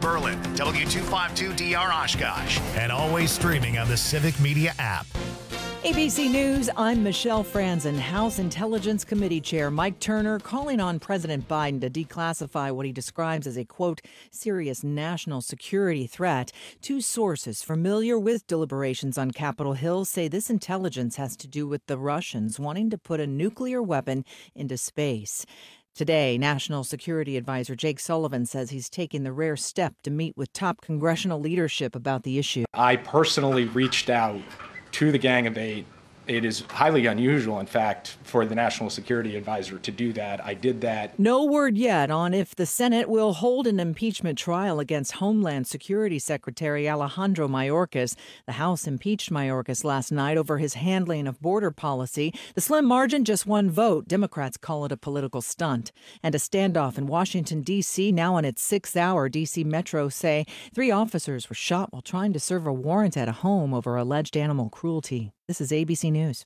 Berlin, W252DR Oshkosh, and always streaming on the Civic Media app. ABC News, I'm Michelle Franzen. House Intelligence Committee Chair Mike Turner calling on President Biden to declassify what he describes as a, quote, serious national security threat. Two sources familiar with deliberations on Capitol Hill say this intelligence has to do with the Russians wanting to put a nuclear weapon into space. Today, National Security Advisor Jake Sullivan says he's taking the rare step to meet with top congressional leadership about the issue. I personally reached out to the Gang of Eight. It is highly unusual, in fact, for the National Security Advisor to do that. I did that. No word yet on if the Senate will hold an impeachment trial against Homeland Security Secretary Alejandro Mayorkas. The House impeached Mayorkas last night over his handling of border policy. The slim margin, just one vote. Democrats call it a political stunt. And a standoff in Washington, D.C., now on its sixth hour. D.C. Metro say 3 officers were shot while trying to serve a warrant at a home over alleged animal cruelty. This is ABC News.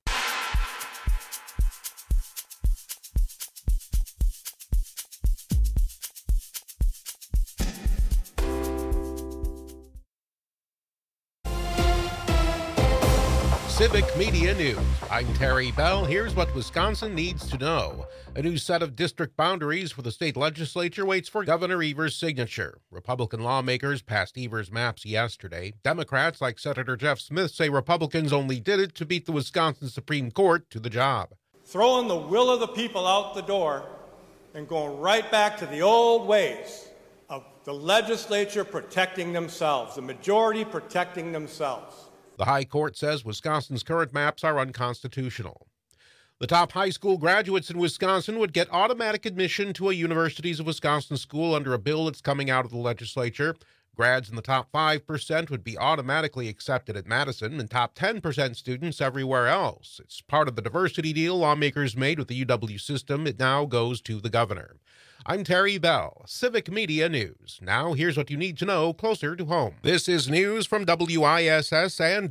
Civic Media News. I'm Terry Bell. Here's what Wisconsin needs to know. A new set of district boundaries for the state legislature waits for Governor Evers' signature. Republican lawmakers passed Evers' maps yesterday. Democrats, like Senator Jeff Smith, say Republicans only did it to beat the Wisconsin Supreme Court to the job. Throwing the will of the people out the door and going right back to the old ways of the legislature protecting themselves, the majority protecting themselves. The High Court says Wisconsin's current maps are unconstitutional. The top high school graduates in Wisconsin would get automatic admission to a Universities of Wisconsin school under a bill that's coming out of the legislature. Grads in the top 5% would be automatically accepted at Madison, and top 10% students everywhere else. It's part of the diversity deal lawmakers made with the UW system. It now goes to the governor. I'm Terry Bell, Civic Media News. Now here's what you need to know closer to home. This is news from WISS and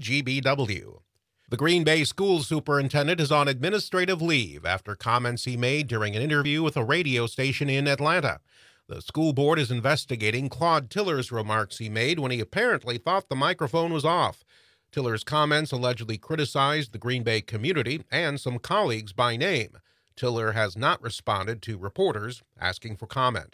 WGBW. The Green Bay school superintendent is on administrative leave after comments he made during an interview with a radio station in Atlanta. The school board is investigating Claude Tiller's remarks he made when he apparently thought the microphone was off. Tiller's comments allegedly criticized the Green Bay community and some colleagues by name. Tiller has not responded to reporters asking for comment.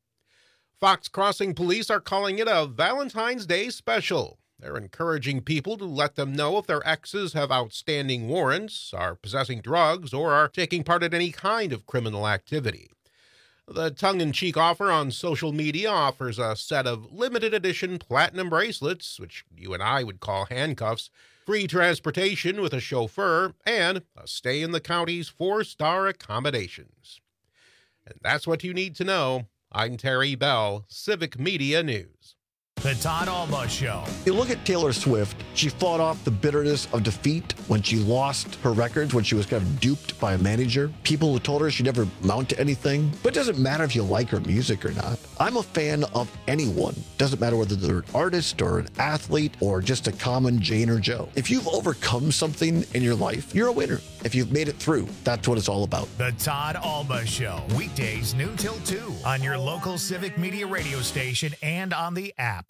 Fox Crossing police are calling it a Valentine's Day special. They're encouraging people to let them know if their exes have outstanding warrants, are possessing drugs, or are taking part in any kind of criminal activity. The tongue-in-cheek offer on social media offers a set of limited edition platinum bracelets, which you and I would call handcuffs, free transportation with a chauffeur, and a stay in the county's 4-star accommodations. And that's what you need to know. I'm Terry Bell, Civic Media News. The Todd Almost Show. You look at Taylor Swift, she fought off the bitterness of defeat when she lost her records, when she was kind of duped by a manager. People who told her she'd never amount to anything. But it doesn't matter if you like her music or not. I'm a fan of anyone. Doesn't matter whether they're an artist or an athlete or just a common Jane or Joe. If you've overcome something in your life, you're a winner. If you've made it through, that's what it's all about. The Todd Almost Show. Weekdays noon till 2 on your local Civic Media radio station and on the app.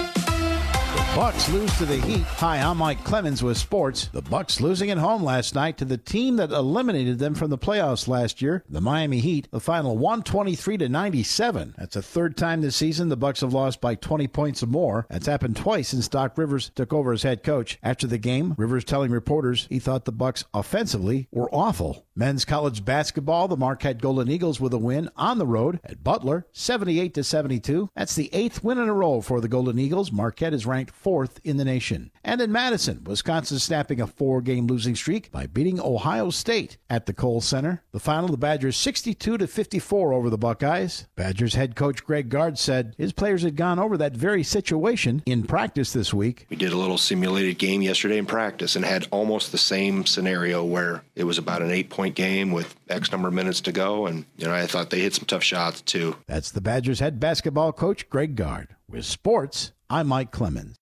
Bucks lose to the Heat. Hi, I'm Mike Clemens with sports. The Bucks losing at home last night to the team that eliminated them from the playoffs last year, the Miami Heat. The final 123-97. That's the third time this season the Bucks have lost by 20 points or more. That's happened twice since Doc Rivers took over as head coach. After the game, Rivers telling reporters he thought the Bucks offensively were awful. Men's college basketball, the Marquette Golden Eagles with a win on the road at Butler, 78-72. That's the 8th win in a row for the Golden Eagles. Marquette is ranked 4th in the nation. And in Madison, Wisconsin snapping a 4-game losing streak by beating Ohio State at the Kohl Center. The final, the Badgers 62-54 over the Buckeyes. Badgers head coach Greg Gard said his players had gone over that very situation in practice this week. We did a little simulated game yesterday in practice and had almost the same scenario where it was about an 8-point game with X number of minutes to go. And, I thought they hit some tough shots too. That's the Badgers head basketball coach Greg Gard. With sports, I'm Mike Clemens.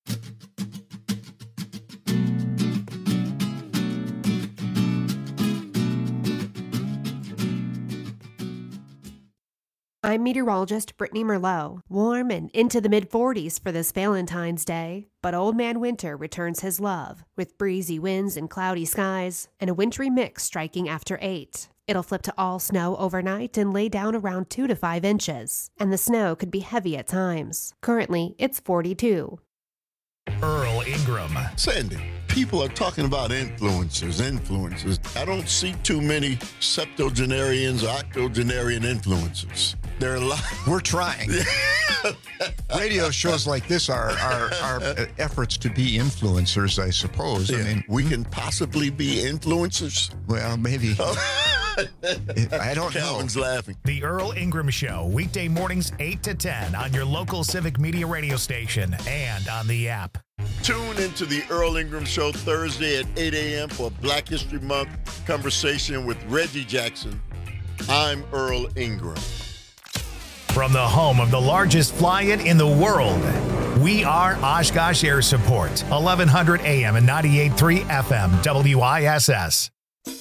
I'm meteorologist Brittany Merlot. Warm and into the mid-40s for this Valentine's Day. But Old Man Winter returns his love with breezy winds and cloudy skies and a wintry mix striking after 8. It'll flip to all snow overnight and lay down around 2 to 5 inches. And the snow could be heavy at times. Currently, it's 42. Earl Ingram. Sandy, people are talking about influencers. I don't see too many septuagenarians or octogenarian influencers. There are a lot. We're trying. Radio shows like this are efforts to be influencers, I suppose. Yeah. I mean, we can possibly be influencers. Well, maybe. I don't know. Calvin's laughing. The Earl Ingram Show, weekday mornings 8 to 10 on your local Civic Media radio station and on the app. Tune into the Earl Ingram Show Thursday at 8 a.m. for Black History Month conversation with Reggie Jackson. I'm Earl Ingram. From the home of the largest fly-in in the world, we are Oshkosh Air Support, 1100 AM and 98.3 FM, WISS.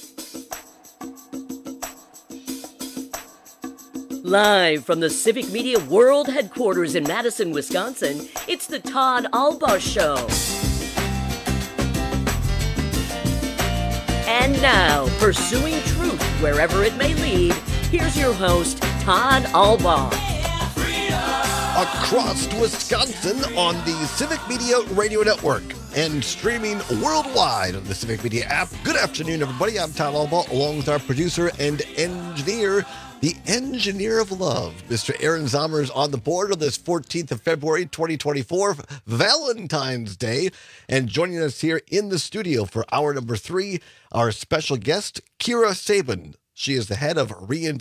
Live from the Civic Media World Headquarters in Madison, Wisconsin, it's the Todd Albaugh Show. And now, pursuing truth wherever it may lead, here's your host, Todd Albaugh. Across Wisconsin on the Civic Media Radio Network and streaming worldwide on the Civic Media app. Good afternoon, everybody. I'm Todd Albaugh, along with our producer and engineer, the engineer of love, Mr. Aaron Zommers, on the board on this 14th of February, 2024, Valentine's Day. And joining us here in the studio for hour number 3, our special guest, Kira Sabin. She is the head of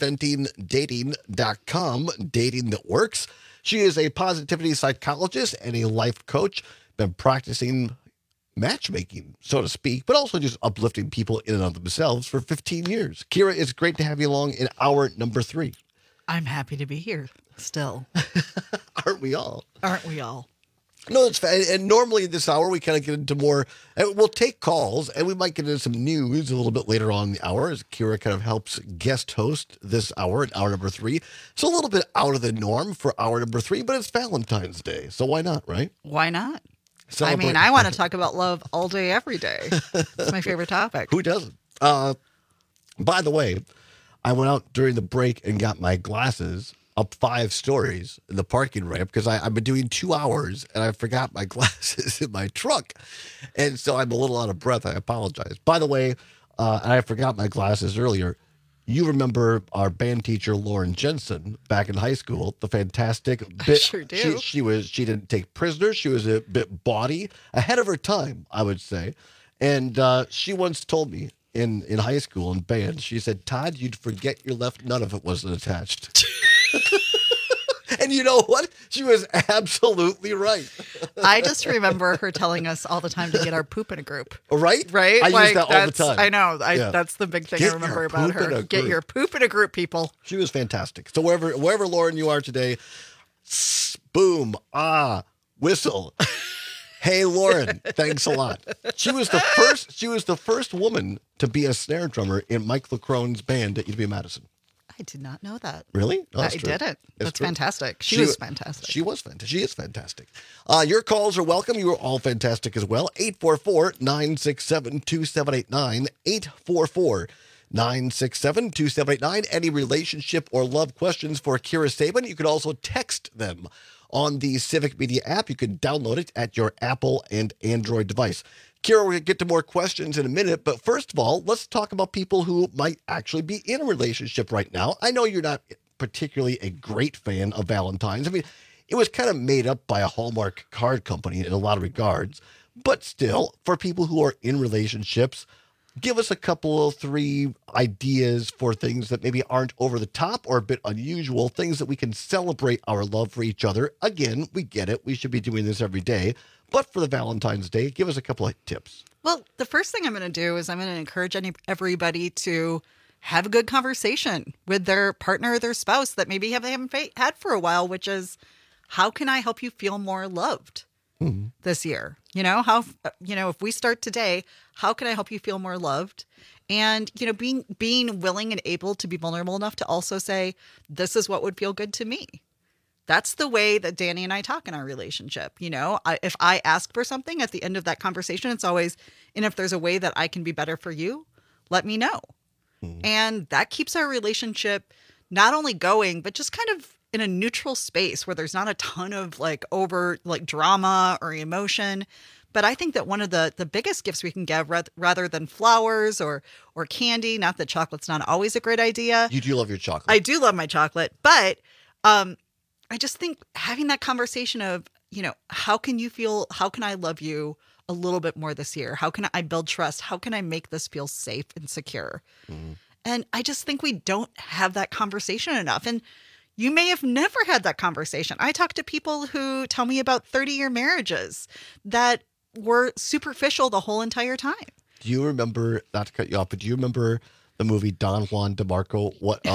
reinventingdating.com, dating that works. She is a positivity psychologist and a life coach, been practicing matchmaking, so to speak, but also just uplifting people in and of themselves for 15 years. Kira, it's great to have you along in hour number 3. I'm happy to be here still. Aren't we all? Aren't we all? No, it's fine. And normally this hour, we kind of get into more, and we'll take calls, and we might get into some news a little bit later on in the hour as Kira kind of helps guest host this hour, in hour number 3. So a little bit out of the norm for hour number 3, but it's Valentine's Day. So why not, right? Why not? Celebrate. I mean, I want to talk about love all day, every day. It's my favorite topic. Who doesn't? By the way, I went out during the break and got my glasses up 5 stories in the parking ramp because I've been doing 2 hours and I forgot my glasses in my truck. And so I'm a little out of breath. I apologize. By the way, I forgot my glasses earlier. You remember our band teacher, Lauren Jensen, back in high school, the fantastic bit. I sure do. She didn't take prisoners. She was a bit bawdy, ahead of her time, I would say. And she once told me in high school in band, she said, Todd, you'd forget your left nut if it wasn't attached. And you know what? She was absolutely right. I just remember her telling us all the time to get our poop in a group. Right? Right? I use that all the time. I know. Yeah. That's the big thing Get I remember your about poop in her. a Get group. your poop in a group, people. She was fantastic. So wherever Lauren you are today, boom, whistle. Hey, Lauren, thanks a lot. She was the first woman to be a snare drummer in Mike LeCrone's band at UW Madison. I did not know that. Really? No, I that's true. didn't. That's true. fantastic. She was fantastic. She was fantastic. She is fantastic. Your calls are welcome. You are all fantastic as well. 844-967-2789. 844-967-2789. Any relationship or love questions for Kira Sabin, you could also text them on the Civic Media app. You can download it at your Apple and Android device. Kira, we're going to get to more questions in a minute, but first of all, let's talk about people who might actually be in a relationship right now. I know you're not particularly a great fan of Valentine's. I mean, it was kind of made up by a Hallmark card company in a lot of regards, but still, for people who are in relationships, give us a couple of 3 ideas for things that maybe aren't over the top or a bit unusual, things that we can celebrate our love for each other. Again, we get it. We should be doing this every day. But for the Valentine's Day, give us a couple of tips. Well, the first thing I'm going to do is I'm going to encourage everybody to have a good conversation with their partner or their spouse that maybe they haven't had for a while, which is, how can I help you feel more loved? this year? You know, if we start today, how can I help you feel more loved? And, being willing and able to be vulnerable enough to also say, this is what would feel good to me. That's the way that Danny and I talk in our relationship. If I ask for something at the end of that conversation, it's always, and if there's a way that I can be better for you, let me know. And that keeps our relationship not only going, but just kind of in a neutral space where there's not a ton of over drama or emotion. But I think that one of the biggest gifts we can give rather than flowers or candy, not that chocolate's not always a great idea. You do love your chocolate. I do love my chocolate. But I just think having that conversation of, how can I love you a little bit more this year? How can I build trust? How can I make this feel safe and secure? And I just think we don't have that conversation enough. And you may have never had that conversation. I talk to people who tell me about 30-year marriages that were superficial the whole entire time. Do you remember, not to cut you off, but do you remember the movie Don Juan DeMarco?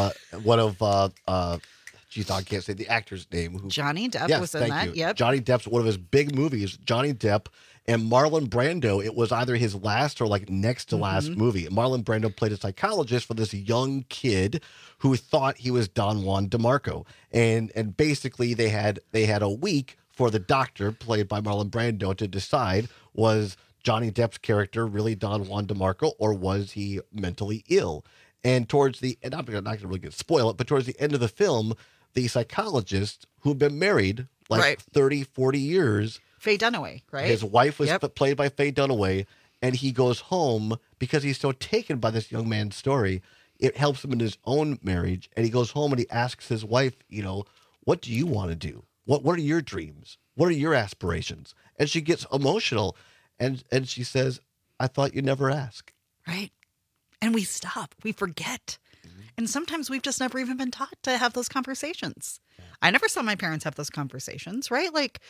I can't say the actor's name. Johnny Depp was in that. Yep. Johnny Depp's one of his big movies. Johnny Depp and Marlon Brando. It was either his last or next to last movie. Marlon Brando played a psychologist for this young kid who thought he was Don Juan DeMarco, and basically they had a week for the doctor, played by Marlon Brando, to decide, was Johnny Depp's character really Don Juan DeMarco, or was he mentally ill? And towards the end, I'm not going to really spoil it, but towards the end of the film, the psychologist, who'd been married 30, 40 years. Faye Dunaway, right? His wife was played by Faye Dunaway, and he goes home because he's so taken by this young man's story. It helps him in his own marriage, and he goes home and he asks his wife, what do you want to do? What are your dreams? What are your aspirations? And she gets emotional, and she says, I thought you'd never ask. Right. And we stop. We forget. And sometimes we've just never even been taught to have those conversations. I never saw my parents have those conversations, right?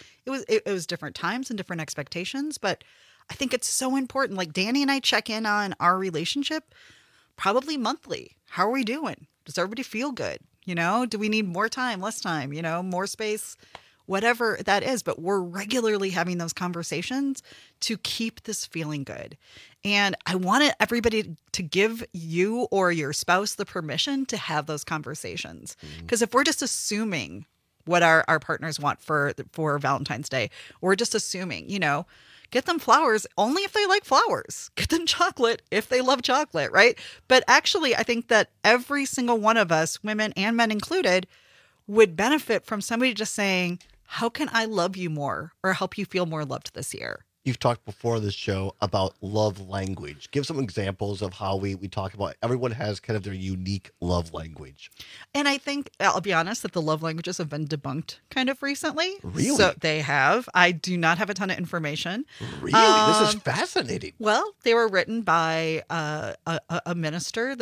It was different times and different expectations, but I think it's so important. Danny and I check in on our relationship probably monthly. How are we doing? Does everybody feel good? Do we need more time, less time, more space, whatever that is. But we're regularly having those conversations to keep this feeling good. And I wanted everybody to give you or your spouse the permission to have those conversations. Because if we're just assuming what our partners want for Valentine's Day, we're just assuming, get them flowers only if they like flowers. Get them chocolate if they love chocolate, right? But actually, I think that every single one of us, women and men included, would benefit from somebody just saying, how can I love you more or help you feel more loved this year? You've talked before this show about love language. Give some examples of how we talk about, everyone has kind of their unique love language. And I think, I'll be honest, that the love languages have been debunked kind of recently. Really? So they have. I do not have a ton of information. Really? This is fascinating. Well, they were written by a minister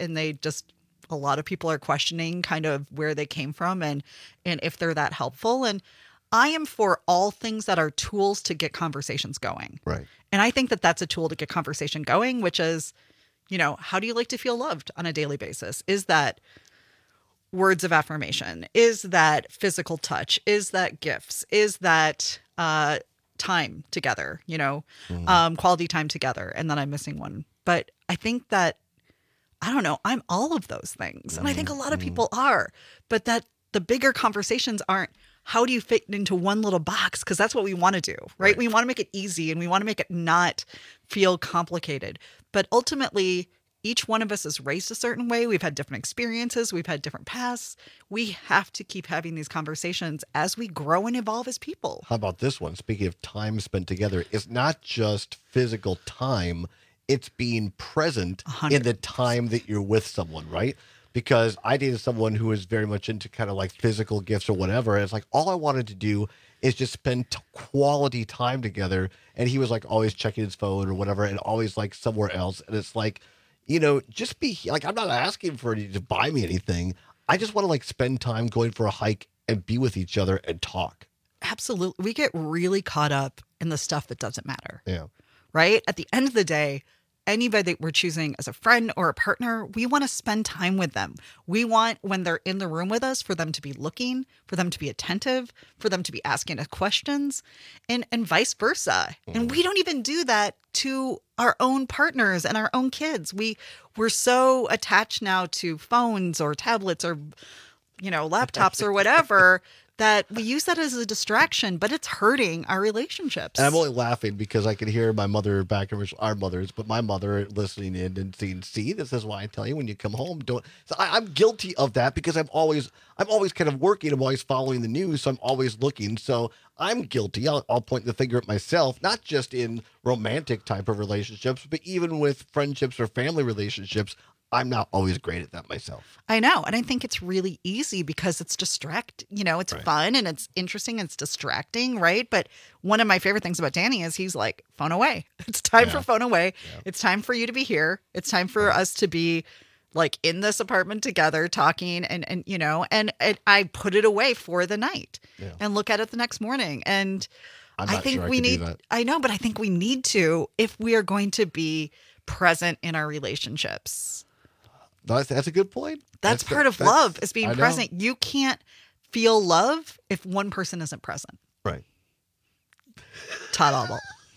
a lot of people are questioning kind of where they came from and if they're that helpful. And I am for all things that are tools to get conversations going. Right. And I think that that's a tool to get conversation going, which is, how do you like to feel loved on a daily basis? Is that words of affirmation? Is that physical touch? Is that gifts? Is that time together, quality time together? And then I'm missing one. But I think that, I don't know, I'm all of those things. And I think a lot of people are. But that the bigger conversations aren't, how do you fit into one little box? Because that's what we want to do, right? We want to make it easy and we want to make it not feel complicated. But ultimately, each one of us is raised a certain way. We've had different experiences. We've had different paths. We have to keep having these conversations as we grow and evolve as people. How about this one? Speaking of time spent together, it's not just physical time. It's being present 100%. In the time that you're with someone, right? Because I dated someone who was very much into kind of physical gifts or whatever. And it's all I wanted to do is just spend quality time together. And he was always checking his phone or whatever and always somewhere else. And it's just be I'm not asking for you to buy me anything. I just want to spend time going for a hike and be with each other and talk. Absolutely. We get really caught up in the stuff that doesn't matter. Yeah. Right? At the end of the day, anybody that we're choosing as a friend or a partner, we want to spend time with them. We want, when they're in the room with us, for them to be looking, for them to be attentive, for them to be asking us questions, and vice versa. And we don't even do that to our own partners and our own kids. We're so attached now to phones or tablets or, laptops or whatever, that we use that as a distraction, but it's hurting our relationships. And I'm only laughing because I could hear my mother back in our mothers, but my mother listening in and seeing, see, this is why I tell you when you come home, don't. So I'm guilty of that because I'm always kind of working. I'm always following the news, so I'm always looking. So I'm guilty. I'll point the finger at myself, not just in romantic type of relationships, but even with friendships or family relationships. I'm not always great at that myself. I know. And I think it's really easy because it's it's fun and it's interesting and it's distracting, right? But one of my favorite things about Danny is he's like, phone away. It's time for phone away. Yeah. It's time for you to be here. It's time for us to be like in this apartment together talking and I put it away for the night and look at it the next morning. And I think we need, I know, but I think we need to, if we are going to be present in our relationships. That's a good point. That's part of love, is being present. You can't feel love if one person isn't present. Right. Todd Alble.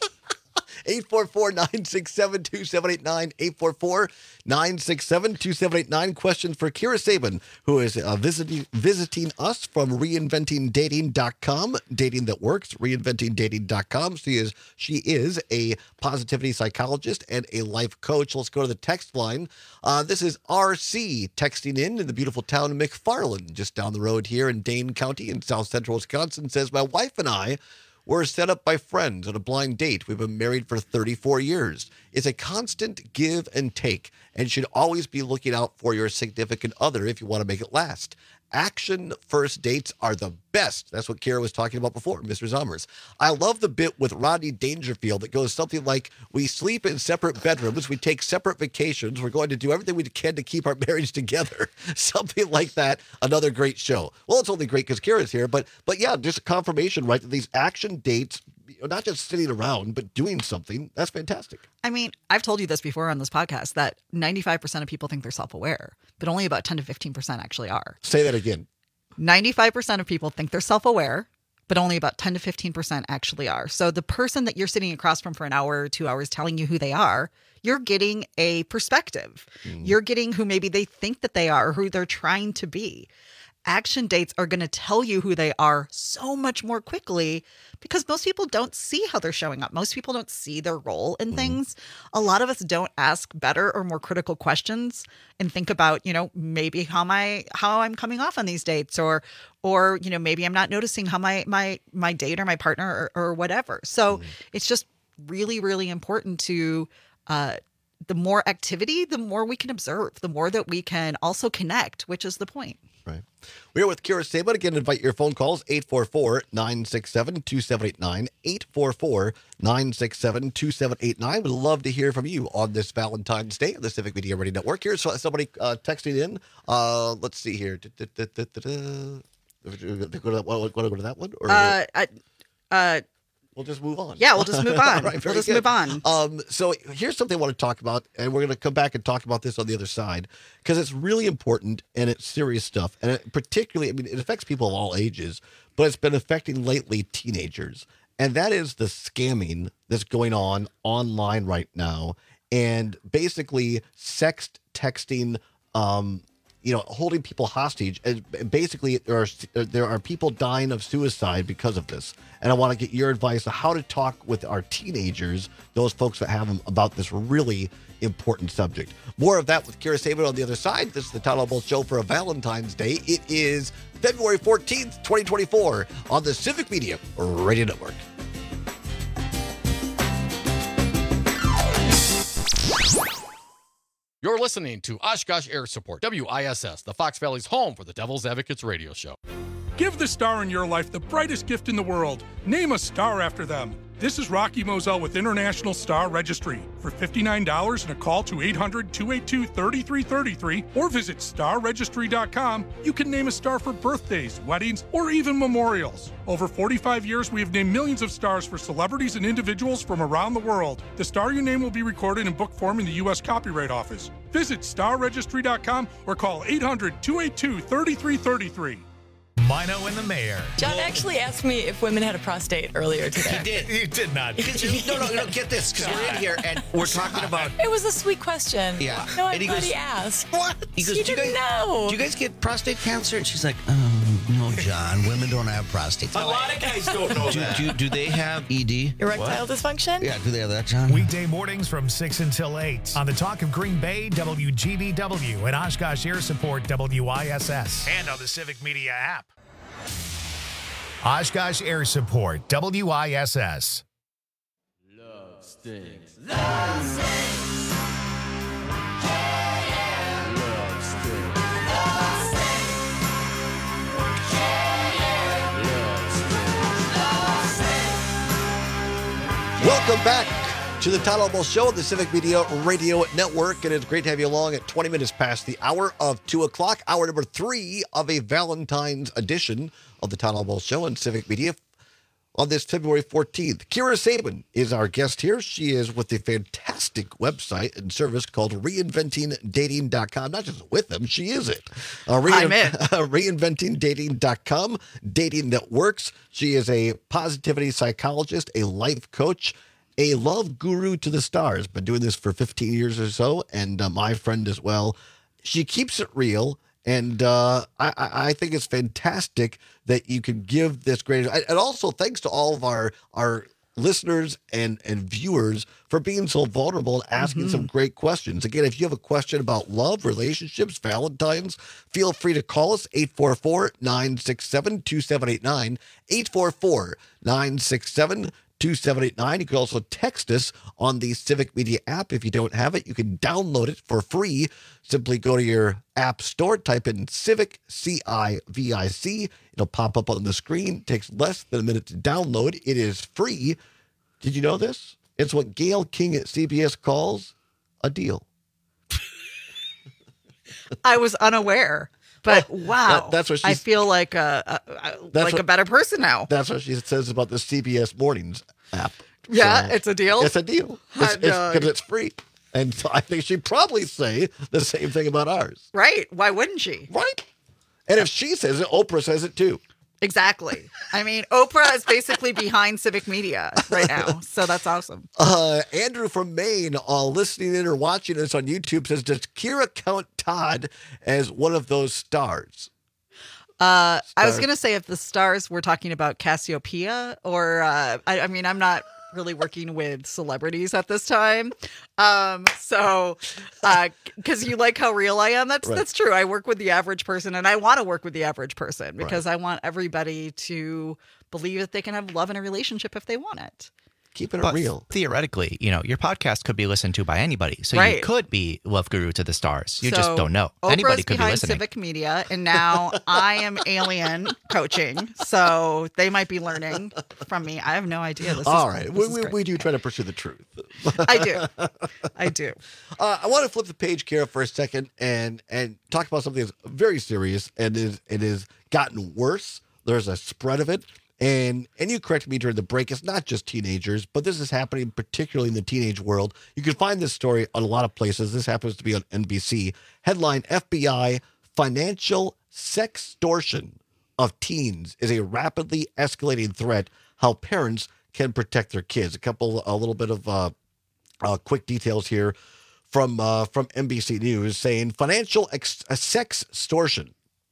844-967-2789. 844-967-2789. Question for Kira Sabin, who is visiting us from reinventingdating.com. Dating that works, reinventingdating.com. She is a positivity psychologist and a life coach. Let's go to the text line. This is RC texting in the beautiful town of McFarland, just down the road here in Dane County in south central Wisconsin. Says, my wife and I were set up by friends on a blind date. We've been married for 34 years. It's a constant give and take, and should always be looking out for your significant other if you want to make it last. Action first dates are the best. That's what Kara was talking about before, Mr. Zommers. I love the bit with Rodney Dangerfield that goes something like, we sleep in separate bedrooms, we take separate vacations, we're going to do everything we can to keep our marriage together. Something like that. Another great show. Well, it's only great because Kara's here, but yeah, just a confirmation, right, that these action dates, not just sitting around, but doing something, that's fantastic. I mean, I've told you this before on this podcast, that 95% of people think they're self-aware, but only about 10 to 15% actually are. Say that again. 95% of people think they're self-aware, but only about 10 to 15% actually are. So the person that you're sitting across from for an hour or 2 hours telling you who they are, you're getting a perspective. You're getting who maybe they think that they are, or who they're trying to be. Action dates are going to tell you who they are so much more quickly because most people don't see how they're showing up. Most people don't see their role in things. A lot of us don't ask better or more critical questions and think about, maybe how I'm coming off on these dates, or maybe I'm not noticing how my date or my partner or whatever. So it's just really, really important to, the more activity, the more we can observe, the more that we can also connect, which is the point. Right. We're with Kira Sabin. Again, invite your phone calls, 844-967-2789, 844-967-2789. We'd love to hear from you on this Valentine's Day on the Civic Media Radio Network. Here's somebody texting in. Let's see here. Want to go to that one? Or we'll just move on. Yeah, we'll just move on. Right, we'll just move on. So here's something I want to talk about, and we're going to come back and talk about this on the other side, because it's really important and it's serious stuff. And particularly, it affects people of all ages, but it's been affecting lately teenagers. And that is the scamming that's going on online right now. And basically texting, holding people hostage. And basically, there are people dying of suicide because of this. And I want to get your advice on how to talk with our teenagers, those folks that have them, about this really important subject. More of that with Kira Sabin on the other side. This is the Todd Alble Show for a Valentine's Day. It is February 14th, 2024 on the Civic Media Radio Network. You're listening to Oshkosh Air Support, WISS, the Fox Valley's home for the Devil's Advocates radio show. Give the star in your life the brightest gift in the world. Name a star after them. This is Rocky Moselle with International Star Registry. For $59 and a call to 800-282-3333 or visit starregistry.com, you can name a star for birthdays, weddings, or even memorials. Over 45 years, we have named millions of stars for celebrities and individuals from around the world. The star you name will be recorded in book form in the U.S. Copyright Office. Visit starregistry.com or call 800-282-3333. Mino and the Mayor. John actually asked me if women had a prostate earlier today. He did. You did not. No, get this, because we're in here and we're talking about... It was a sweet question. Yeah. No, And he goes, asked. What? He goes, You didn't know. Do you guys get prostate cancer? And she's like, oh, no, John, women don't have prostate. A lot of guys don't know that. Do they have ED? Erectile dysfunction? Yeah, do they have that, John? Weekday mornings from 6 until 8 on the Talk of Green Bay, WGBW, and Oshkosh Air Support, WISS, and on the Civic Media app. Oshkosh Air Support, WISS. Love stinks. Love stinks. Yeah. Love stinks. Love stinks. Yeah. Love stinks. Welcome back to the Todd Almost Show on the Civic Media Radio Network, and it's great to have you along at 20 minutes past the hour of 2 o'clock, hour number 3 of a Valentine's edition of the Todd Almost Show on Civic Media on this February 14th. Kira Sabin is our guest here. She is with the fantastic website and service called reinventingdating.com. Not just with them, she is it. Reinventingdating.com, dating that works. She is a positivity psychologist, a life coach, a love guru to the stars. Been doing this for 15 years or so, and my friend as well. She keeps it real, and I think it's fantastic that you can give this great. And also, thanks to all of our listeners and viewers for being so vulnerable and asking some great questions. Again, if you have a question about love, relationships, Valentine's, feel free to call us, 844-967-2789, 844-967-2789. You can also text us on the Civic Media app. If you don't have it, you can download it for free. Simply go to your app store, type in Civic, CIVIC. It'll pop up on the screen. It takes less than a minute to download. It is free. Did you know this? It's what Gayle King at CBS calls a deal. I was unaware. But wow, that's what I feel like a better person now. That's what she says about the CBS Mornings app. Yeah, so it's a deal. It's a deal because it's free. And so I think she'd probably say the same thing about ours. Right. Why wouldn't she? Right. And if she says it, Oprah says it too. Exactly. I mean, Oprah is basically behind Civic Media right now. So that's awesome. Andrew from Maine, listening in or watching us on YouTube, says, does Kira count Todd as one of those stars? I was going to say if the stars were talking about Cassiopeia or, I mean, I'm not really working with celebrities at this time. So, because you like how real I am, that's true. I work with the average person, and I want to work with the average person because I want everybody to believe that they can have love in a relationship if they want it. Keeping it real. Theoretically, your podcast could be listened to by anybody. So you could be love guru to the stars. You just don't know. Oprah's Anybody could be behind listening. Civic Media, and now I am alien coaching. So they might be learning from me. I have no idea. All right. We do try to pursue the truth. I do. I want to flip the page, Kara, for a second and talk about something that's very serious and it has gotten worse. There's a spread of it. And you corrected me during the break. It's not just teenagers, but this is happening particularly in the teenage world. You can find this story on a lot of places. This happens to be on NBC. Headline, FBI, financial sextortion of teens is a rapidly escalating threat. How parents can protect their kids. A little bit of quick details here from NBC News saying financial sextortion,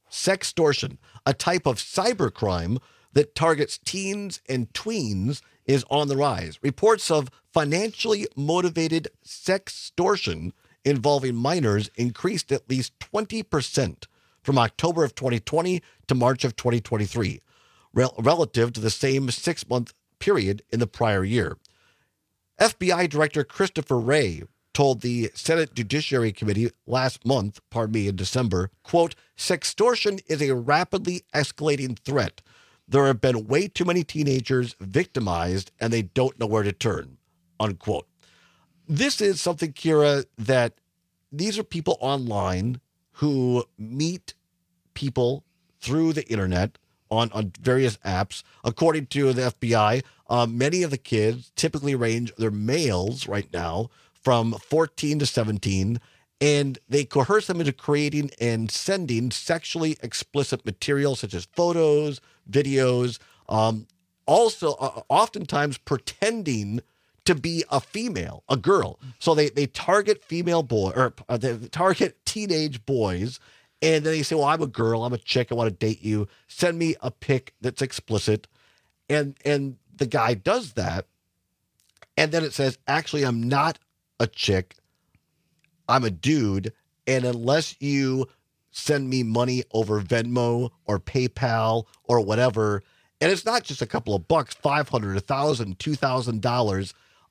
a type of cybercrime that targets teens and tweens, is on the rise. Reports of financially motivated sextortion involving minors increased at least 20% from October of 2020 to March of 2023, relative to the same 6-month period in the prior year. FBI Director Christopher Wray told the Senate Judiciary Committee last month, in December, quote, sextortion is a rapidly escalating threat There have been way too many teenagers victimized and they don't know where to turn, unquote. This is something, Kira, that these are people online who meet people through the internet on various apps. According to the FBI, many of the kids typically range, they're males right now, from 14 to 17, and they coerce them into creating and sending sexually explicit material such as photos, videos, also oftentimes pretending to be a female, a girl. So they target female boy, or they target teenage boys, and then they say, well, I'm a girl, I'm a chick, I want to date you. Send me a pic that's explicit. And the guy does that. And then it says, actually, I'm not a chick, I'm a dude. And unless you send me money over Venmo or PayPal or whatever, and it's not just a couple of bucks, $500, $1,000, $2,000.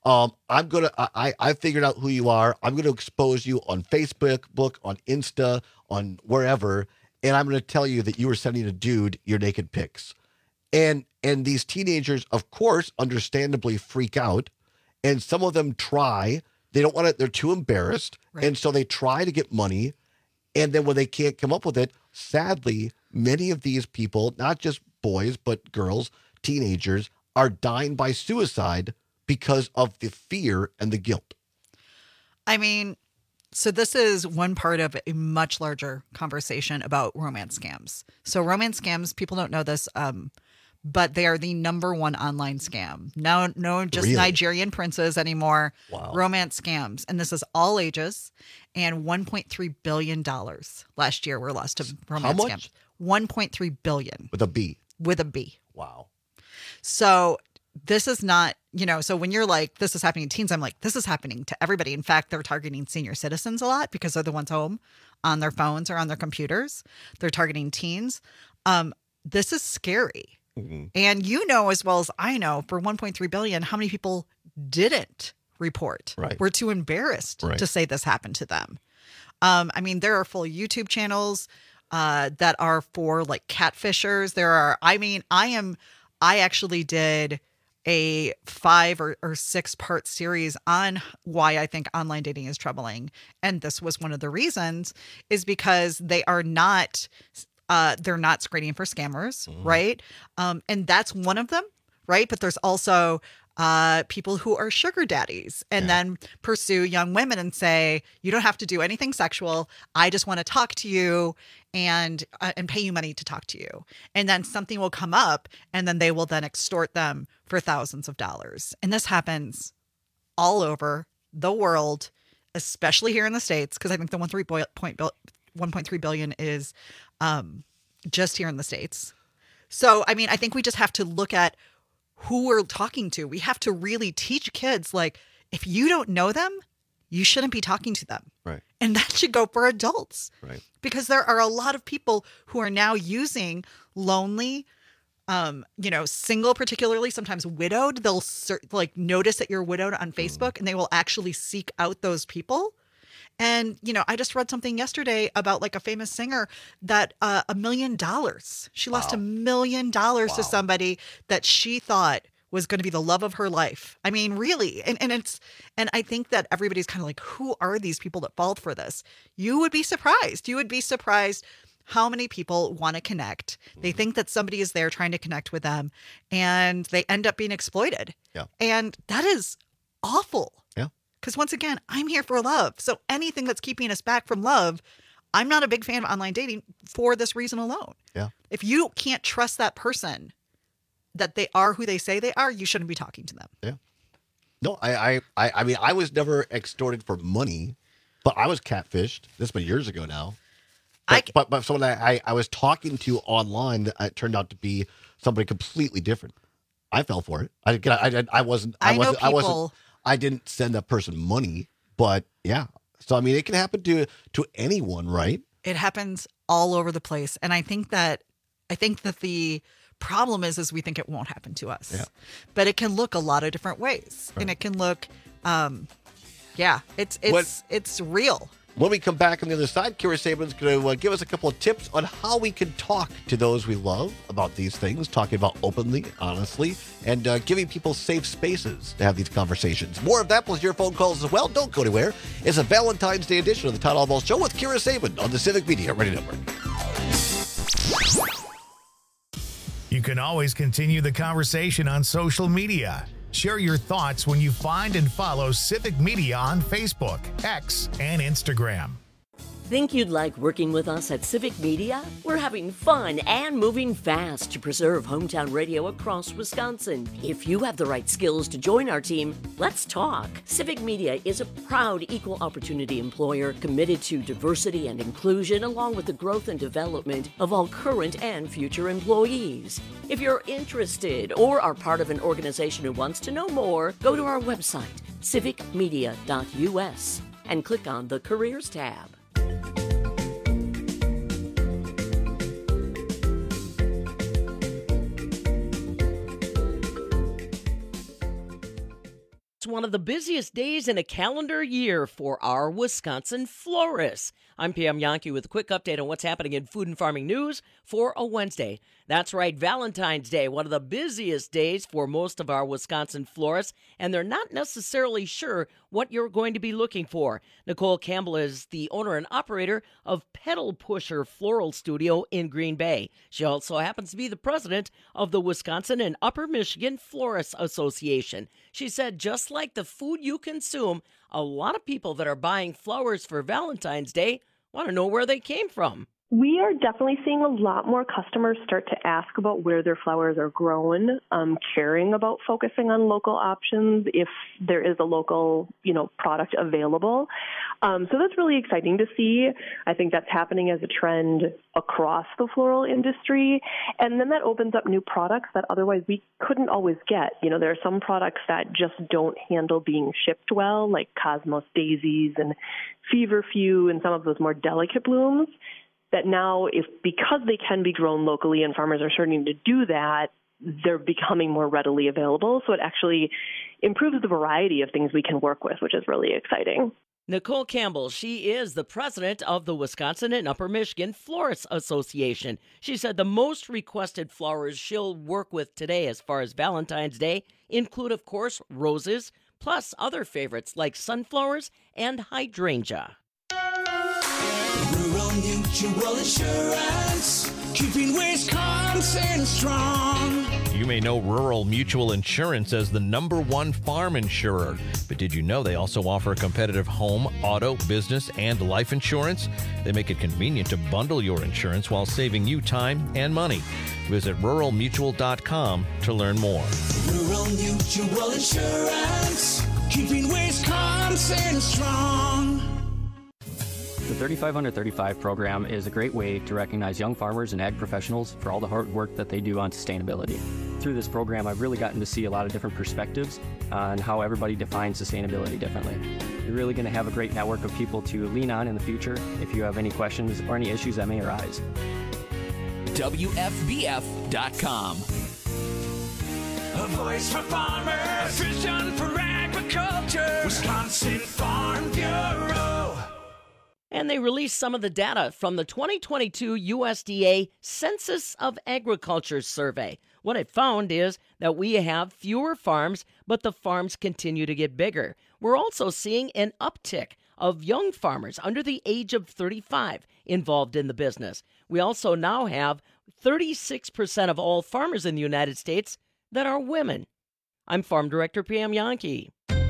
I figured out who you are. I'm going to expose you on Facebook, on Insta, on wherever, and I'm going to tell you that you were sending a dude your naked pics. And these teenagers, of course, understandably freak out, and some of them try. They don't want to. They're too embarrassed, right. And so they try to get money, and then when they can't come up with it, sadly, many of these people, not just boys but girls, teenagers, are dying by suicide because of the fear and the guilt. I mean, so this is one part of a much larger conversation about romance scams. So romance scams, people don't know this, but they are the number one online scam. No, just really? Nigerian princes anymore. Wow. Romance scams. And this is all ages. And $1.3 billion last year were lost to romance scams. $1.3 billion. With a B. With a B. Wow. So this is not, so when you're like, this is happening to teens, I'm like, this is happening to everybody. In fact, they're targeting senior citizens a lot because they're the ones home on their phones or on their computers. They're targeting teens. This is scary. Mm-hmm. And as well as I know, for $1.3 billion, how many people didn't report? Right. Were too embarrassed to say this happened to them. I mean, there are full YouTube channels that are for like catfishers. I actually did a 5 or 6 part series on why I think online dating is troubling. And this was one of the reasons, is because they're not screening for scammers, right? And that's one of them, right? But there's also people who are sugar daddies and then pursue young women and say, you don't have to do anything sexual. I just want to talk to you and pay you money to talk to you. And then something will come up and then they will then extort them for thousands of dollars. And this happens all over the world, especially here in the States, because I think the 1.3 billion is just here in the States. So, I mean, I think we just have to look at who we're talking to. We have to really teach kids, like, if you don't know them, you shouldn't be talking to them. Right. And that should go for adults. Right. Because there are a lot of people who are now using lonely, single, particularly sometimes widowed. They'll notice that you're widowed on Facebook and they will actually seek out those people. And, I just read something yesterday about like a famous singer that $1 million. She lost $1 million to somebody that she thought was going to be the love of her life. I mean, really. And I think that everybody's kind of like, who are these people that fall for this? You would be surprised. You would be surprised how many people want to connect. They think that somebody is there trying to connect with them and they end up being exploited. Yeah. And that is awful. Yeah. Because once again, I'm here for love. So anything that's keeping us back from love, I'm not a big fan of online dating for this reason alone. Yeah. If you can't trust that person, that they are who they say they are, you shouldn't be talking to them. Yeah. No, I mean, I was never extorted for money, but I was catfished. This has been years ago now. But someone I was talking to online, it turned out to be somebody completely different. I fell for it. I didn't send that person money, but yeah. So I mean, it can happen to anyone, right? It happens all over the place, and I think that the problem is we think it won't happen to us. Yeah. But it can look a lot of different ways, right. And it can look, it's real. When we come back on the other side, Kira Saban's going to give us a couple of tips on how we can talk to those we love about these things, talking about openly, honestly, and giving people safe spaces to have these conversations. More of that plus your phone calls as well. Don't go anywhere. It's a Valentine's Day edition of the Todd Albaugh Show with Kira Saban on the Civic Media Radio Network. You can always continue the conversation on social media. Share your thoughts when you find and follow Civic Media on Facebook, X, and Instagram. Think you'd like working with us at Civic Media? We're having fun and moving fast to preserve hometown radio across Wisconsin. If you have the right skills to join our team, let's talk. Civic Media is a proud equal opportunity employer committed to diversity and inclusion along with the growth and development of all current and future employees. If you're interested or are part of an organization who wants to know more, go to our website, civicmedia.us, and click on the Careers tab. It's one of the busiest days in a calendar year for our Wisconsin florists. I'm Pam Yankee with a quick update on what's happening in food and farming news for a Wednesday. That's right, Valentine's Day, one of the busiest days for most of our Wisconsin florists, and they're not necessarily sure what you're going to be looking for. Nicole Campbell is the owner and operator of Pedal Pusher Floral Studio in Green Bay. She also happens to be the president of the Wisconsin and Upper Michigan Florists Association. She said, just like the food you consume, a lot of people that are buying flowers for Valentine's Day want to know where they came from. We are definitely seeing a lot more customers start to ask about where their flowers are grown, caring about focusing on local options if there is a local, product available. So that's really exciting to see. I think that's happening as a trend across the floral industry. And then that opens up new products that otherwise we couldn't always get. There are some products that just don't handle being shipped well, like Cosmos daisies and feverfew and some of those more delicate blooms. That now, because they can be grown locally and farmers are starting to do that, they're becoming more readily available. So it actually improves the variety of things we can work with, which is really exciting. Nicole Campbell, she is the president of the Wisconsin and Upper Michigan Florists Association. She said the most requested flowers she'll work with today as far as Valentine's Day include, of course, roses, plus other favorites like sunflowers and hydrangea. Rural Mutual Insurance, keeping Wisconsin strong. You may know Rural Mutual Insurance as the #1 farm insurer, but did you know they also offer competitive home, auto, business, and life insurance? They make it convenient to bundle your insurance while saving you time and money. Visit ruralmutual.com to learn more. Rural Mutual Insurance, keeping Wisconsin strong. The 35 Under 35 program is a great way to recognize young farmers and ag professionals for all the hard work that they do on sustainability. Through this program, I've really gotten to see a lot of different perspectives on how everybody defines sustainability differently. You're really going to have a great network of people to lean on in the future if you have any questions or any issues that may arise. WFBF.com. A voice for farmers, vision for agriculture, Wisconsin Farm Bureau. And they released some of the data from the 2022 USDA Census of Agriculture survey. What it found is that we have fewer farms, but the farms continue to get bigger. We're also seeing an uptick of young farmers under the age of 35 involved in the business. We also now have 36% of all farmers in the United States that are women. I'm Farm Director Pam Yankee.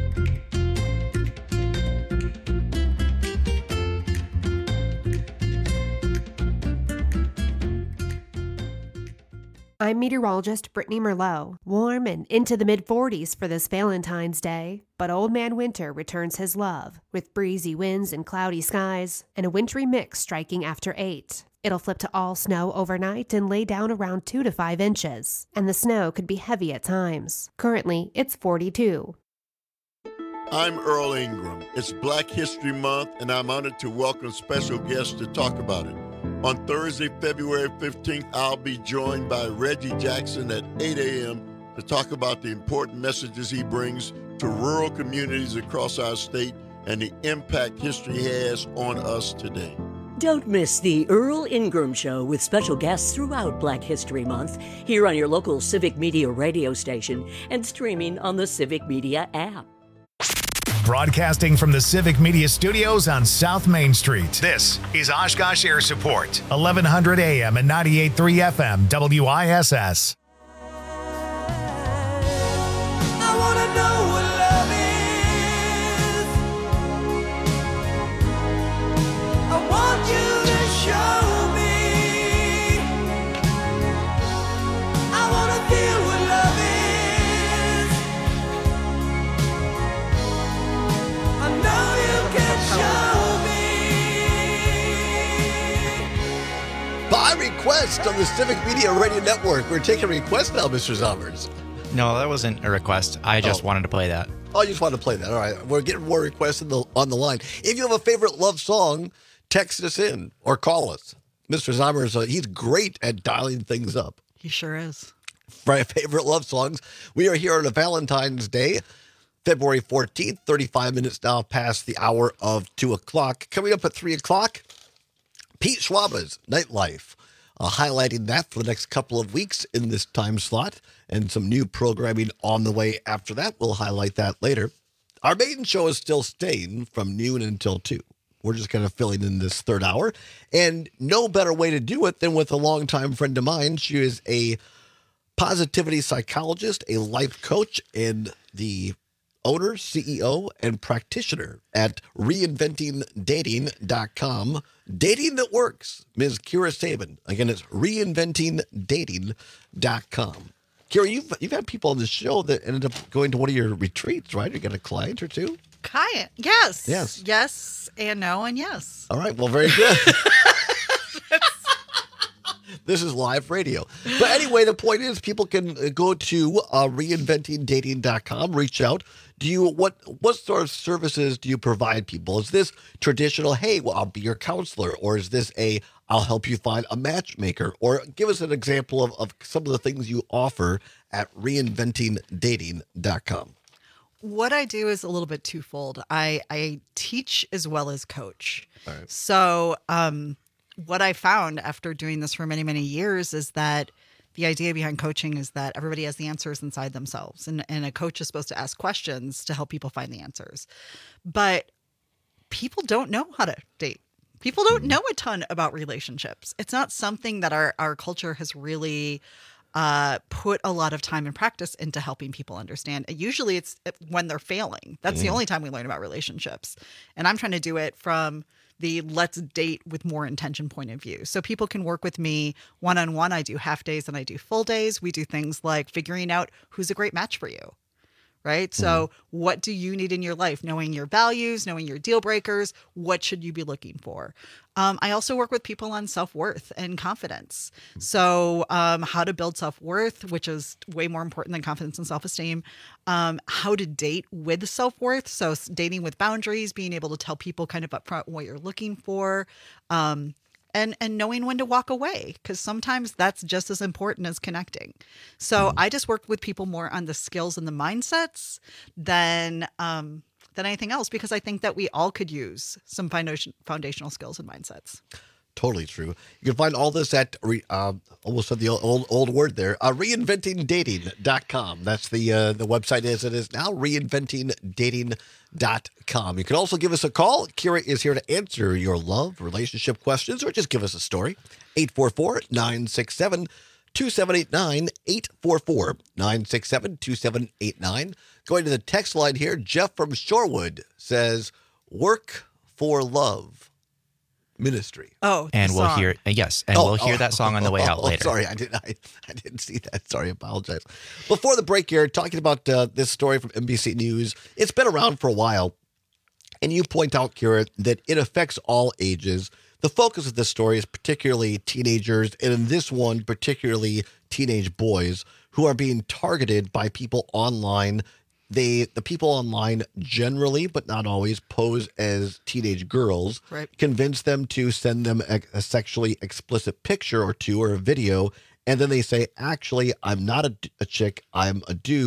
I'm meteorologist Brittany Merlot. Warm and into the mid-40s for this Valentine's Day, but Old Man Winter returns his love with breezy winds and cloudy skies and a wintry mix striking after 8. It'll flip to all snow overnight and lay down around 2 to 5 inches, and the snow could be heavy at times. Currently, it's 42. I'm Earl Ingram. It's Black History Month, and I'm honored to welcome special guests to talk about it. On Thursday, February 15th, I'll be joined by Reggie Jackson at 8 a.m. to talk about the important messages he brings to rural communities across our state and the impact history has on us today. Don't miss the Earl Ingram Show with special guests throughout Black History Month here on your local Civic Media radio station and streaming on the Civic Media app. Broadcasting from the Civic Media Studios on South Main Street, this is Oshkosh Air Support, 1100 AM and 98.3 FM, WISS. I want to know what love is. I want you to show me. I want to feel what love is. I know you can show me. By request on the Civic Media Radio Network. We're taking requests now, Mr. Zommers. No, that wasn't a request. I just wanted to play that. Oh, you just wanted to play that. All right. We're getting more requests on the line. If you have a favorite love song, text us in or call us. Mr. Zommers, he's great at dialing things up. He sure is. For our favorite love songs, we are here on a Valentine's Day, February 14th, 35 minutes now past the hour of 2 o'clock. Coming up at 3 o'clock, Pete Schwaba's Nightlife. Highlighting that for the next couple of weeks in this time slot, and some new programming on the way after that. We'll highlight that later. Our main show is still staying from noon until 2. We're just kind of filling in this third hour, and no better way to do it than with a longtime friend of mine. She is a positivity psychologist, a life coach, and the owner, CEO, and practitioner at reinventingdating.com. Dating that works. Ms. Kira Sabin. Again, it's reinventingdating.com. Kira, you've had people on the show that ended up going to one of your retreats, right? You got a client or two? Client, yes. Yes. Yes, and no, and yes. All right, well, very good. This is live radio. But anyway, the point is people can go to reinventingdating.com, reach out. What sort of services do you provide people? Is this traditional, hey, well, I'll be your counselor? Or is this I'll help you find a matchmaker? Or give us an example of some of the things you offer at reinventingdating.com. What I do is a little bit twofold. I teach as well as coach. All right. So what I found after doing this for many, many years is that the idea behind coaching is that everybody has the answers inside themselves. And a coach is supposed to ask questions to help people find the answers. But people don't know how to date. People don't know a ton about relationships. It's not something that our culture has really put a lot of time and practice into helping people understand. Usually it's when they're failing. That's the only time we learn about relationships. And I'm trying to do it from the let's date with more intention point of view. So people can work with me one-on-one. I do half days and I do full days. We do things like figuring out who's a great match for you, right? So what do you need in your life? Knowing your values, knowing your deal breakers, what should you be looking for? I also work with people on self-worth and confidence. So how to build self-worth, which is way more important than confidence and self-esteem. How to date with self-worth. So dating with boundaries, being able to tell people kind of upfront what you're looking for. And knowing when to walk away, because sometimes that's just as important as connecting. So I just work with people more on the skills and the mindsets than anything else, because I think that we all could use some foundational skills and mindsets. Totally true. You can find all this at, almost said the old word there, reinventingdating.com. That's the website as it is now, reinventingdating.com. You can also give us a call. Kira is here to answer your love, relationship questions, or just give us a story. 844-967-2789, 844-967-2789. Going to the text line here, Jeff from Shorewood says, work for love. Ministry. Oh, and we'll hear we'll hear that song on the way out later. Sorry, I didn't see that. Sorry, I apologize. Before the break here, talking about this story from NBC News. It's been around for a while, and you point out, Kira, that it affects all ages. The focus of this story is particularly teenagers, and in this one, particularly teenage boys who are being targeted by people online. The people online generally, but not always, pose as teenage girls, right. Convince them to send them a sexually explicit picture or two or a video, and then they say, actually, I'm not a chick, I'm a dude,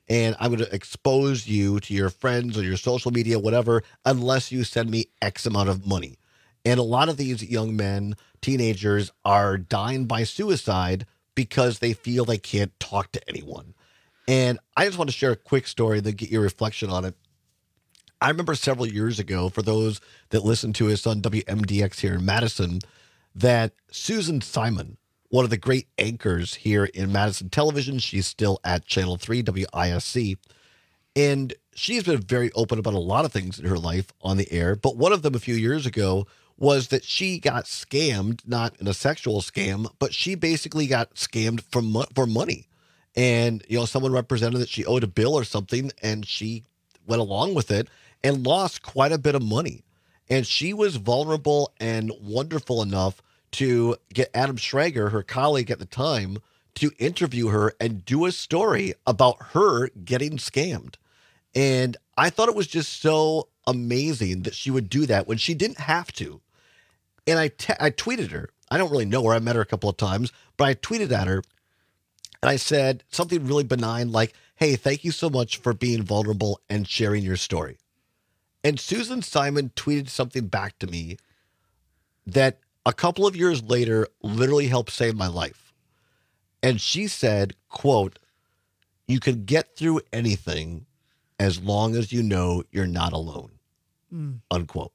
and I'm going to expose you to your friends or your social media, whatever, unless you send me X amount of money. And a lot of these young men, teenagers, are dying by suicide because they feel they can't talk to anyone. And I just want to share a quick story to get your reflection on it. I remember several years ago, for those that listen to us on WMDX here in Madison, that Susan Simon, one of the great anchors here in Madison Television, she's still at Channel 3, WISC, and she's been very open about a lot of things in her life on the air, but one of them a few years ago was that she got scammed, not in a sexual scam, but she basically got scammed for money. And, someone represented that she owed a bill or something, and she went along with it and lost quite a bit of money. And she was vulnerable and wonderful enough to get Adam Schrager, her colleague at the time, to interview her and do a story about her getting scammed. And I thought it was just so amazing that she would do that when she didn't have to. And I tweeted her. I don't really know her. I met her a couple of times, but I tweeted at her and I said something really benign like, hey, thank you so much for being vulnerable and sharing your story. And Susan Simon tweeted something back to me that a couple of years later literally helped save my life. And she said, quote, "You can get through anything as long as you know you're not alone," unquote.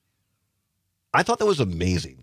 I thought that was amazing.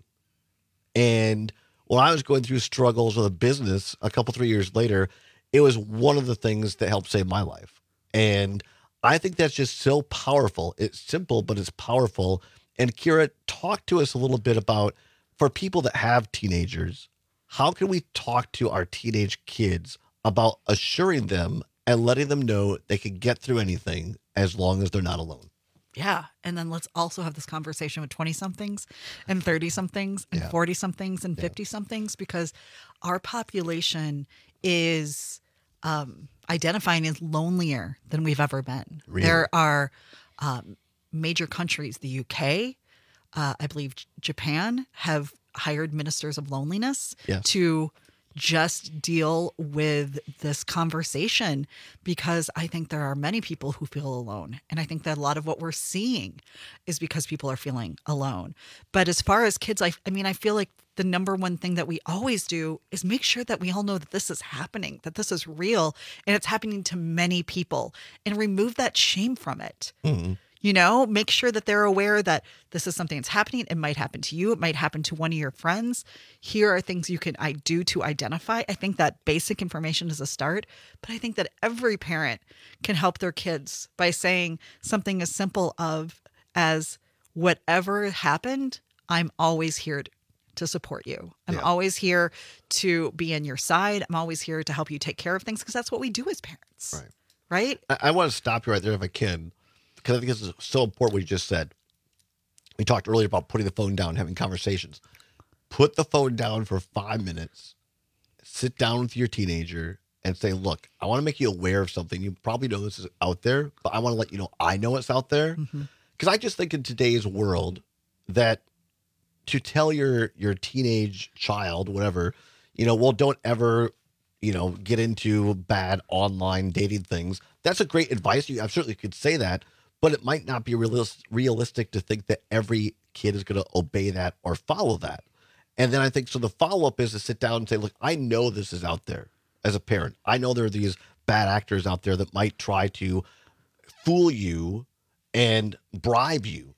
And when I was going through struggles with a business a couple, 3 years later, it was one of the things that helped save my life. And I think that's just so powerful. It's simple, but it's powerful. And Kira, talk to us a little bit about, for people that have teenagers, how can we talk to our teenage kids about assuring them and letting them know they can get through anything as long as they're not alone? Yeah. And then let's also have this conversation with 20-somethings and 30-somethings and 40-somethings and 50-somethings, because our population is identifying as lonelier than we've ever been. Really? There are major countries, the UK, I believe Japan, have hired ministers of loneliness to just deal with this conversation, because I think there are many people who feel alone. And I think that a lot of what we're seeing is because people are feeling alone. But as far as kids, I feel like the number one thing that we always do is make sure that we all know that this is happening, that this is real, and it's happening to many people, and remove that shame from it. Mm-hmm. Make sure that they're aware that this is something that's happening. It might happen to you. It might happen to one of your friends. Here are things you can do to identify. I think that basic information is a start, but I think that every parent can help their kids by saying something as simple as whatever happened, I'm always here to support you. I'm always here to be on your side. I'm always here to help you take care of things, because that's what we do as parents. Right? I want to stop you right there if I can, because I think this is so important what you just said. We talked earlier about putting the phone down, having conversations. Put the phone down for 5 minutes. Sit down with your teenager and say, look, I want to make you aware of something. You probably know this is out there, but I want to let you know I know it's out there. Because I just think in today's world that to tell your teenage child, whatever, well, don't ever, get into bad online dating things. That's a great advice. You absolutely could say that. But it might not be realistic to think that every kid is going to obey that or follow that. And then I think, so the follow-up is to sit down and say, look, I know this is out there as a parent. I know there are these bad actors out there that might try to fool you and bribe you.